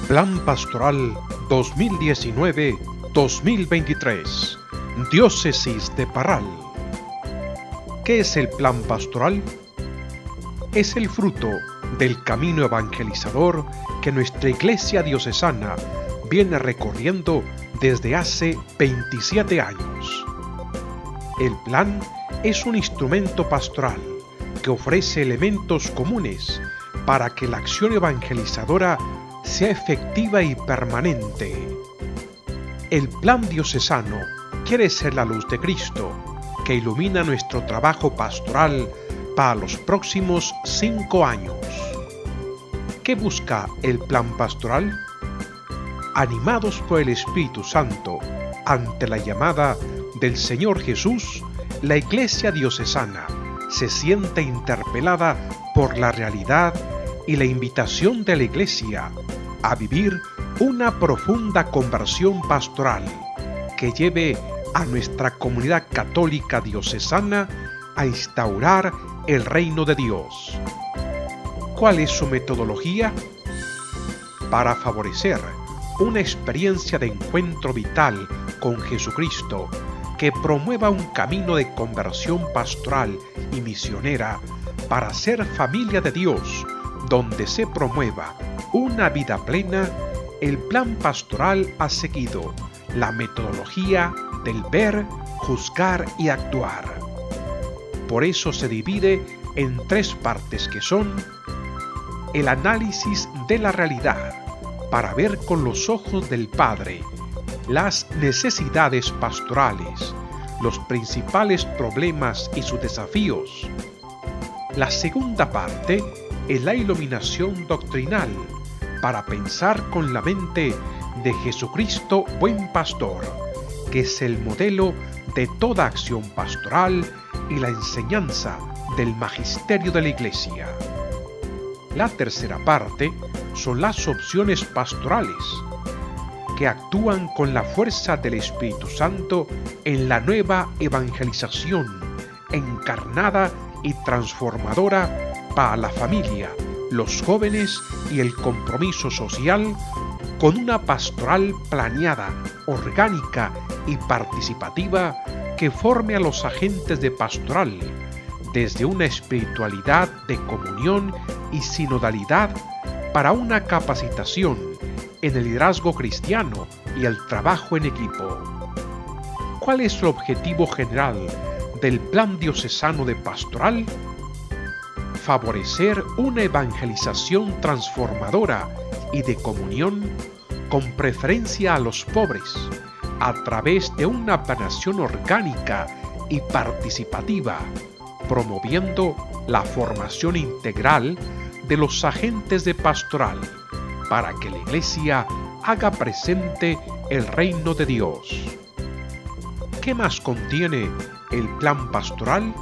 Plan Pastoral 2019-2023, Diócesis de Parral. ¿Qué es el Plan Pastoral? Es el fruto del camino evangelizador que nuestra Iglesia diocesana viene recorriendo desde hace 27 años. El plan es un instrumento pastoral que ofrece elementos comunes para que la acción evangelizadora sea efectiva y permanente. El plan diocesano quiere ser la luz de Cristo que ilumina nuestro trabajo pastoral para los próximos 5 años. ¿Qué busca el plan pastoral? Animados por el Espíritu Santo, ante la llamada del Señor Jesús, la Iglesia diocesana se siente interpelada por la realidad y la invitación de la Iglesia a vivir una profunda conversión pastoral que lleve a nuestra comunidad católica diocesana a instaurar el reino de Dios. ¿Cuál es su metodología? Para favorecer una experiencia de encuentro vital con Jesucristo que promueva un camino de conversión pastoral y misionera para ser familia de Dios, donde se promueva una vida plena, el plan pastoral ha seguido la metodología del ver, juzgar y actuar. Por eso se divide en 3 partes que son: el análisis de la realidad, para ver con los ojos del Padre las necesidades pastorales, los principales problemas y sus desafíos. La segunda parte es la iluminación doctrinal, para pensar con la mente de Jesucristo buen pastor, que es el modelo de toda acción pastoral y la enseñanza del magisterio de la Iglesia. La tercera parte son las opciones pastorales, que actúan con la fuerza del Espíritu Santo en la nueva evangelización, encarnada y transformadora para la familia, los jóvenes y el compromiso social, con una pastoral planeada, orgánica y participativa que forme a los agentes de pastoral desde una espiritualidad de comunión y sinodalidad para una capacitación en el liderazgo cristiano y el trabajo en equipo. ¿Cuál es el objetivo general del plan diocesano de pastoral? Favorecer una evangelización transformadora y de comunión, con preferencia a los pobres, a través de una planeación orgánica y participativa, promoviendo la formación integral de los agentes de pastoral, para que la Iglesia haga presente el reino de Dios. ¿Qué más contiene el plan pastoral?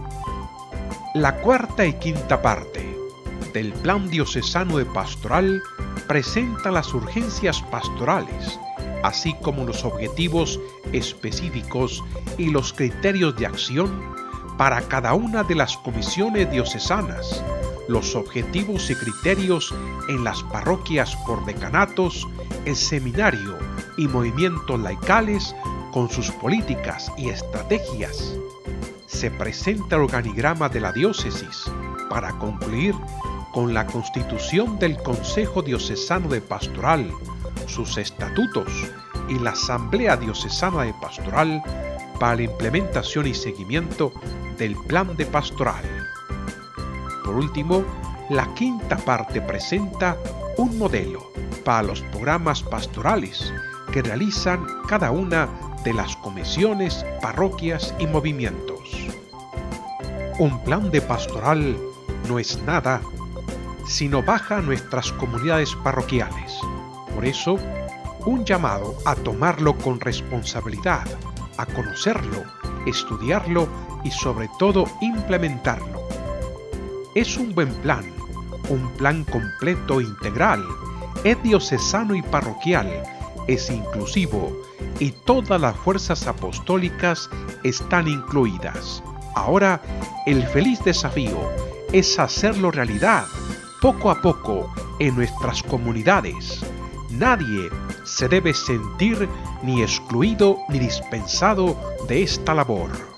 La cuarta y quinta parte del Plan Diocesano de Pastoral presenta las urgencias pastorales, así como los objetivos específicos y los criterios de acción para cada una de las comisiones diocesanas, los objetivos y criterios en las parroquias por decanatos, el seminario y movimientos laicales con sus políticas y estrategias. Se presenta el organigrama de la diócesis para concluir con la constitución del Consejo Diocesano de Pastoral, sus estatutos y la Asamblea Diocesana de Pastoral para la implementación y seguimiento del plan de pastoral. Por último, la quinta parte presenta un modelo para los programas pastorales que realizan cada una de las comisiones, parroquias y movimientos. Un plan de pastoral no es nada sino baja nuestras comunidades parroquiales. Por eso, un llamado a tomarlo con responsabilidad, a conocerlo, estudiarlo y sobre todo implementarlo. Es un buen plan, un plan completo e integral, es diocesano y parroquial, es inclusivo y todas las fuerzas apostólicas están incluidas. Ahora, el feliz desafío es hacerlo realidad, poco a poco, en nuestras comunidades, nadie se debe sentir ni excluido ni dispensado de esta labor.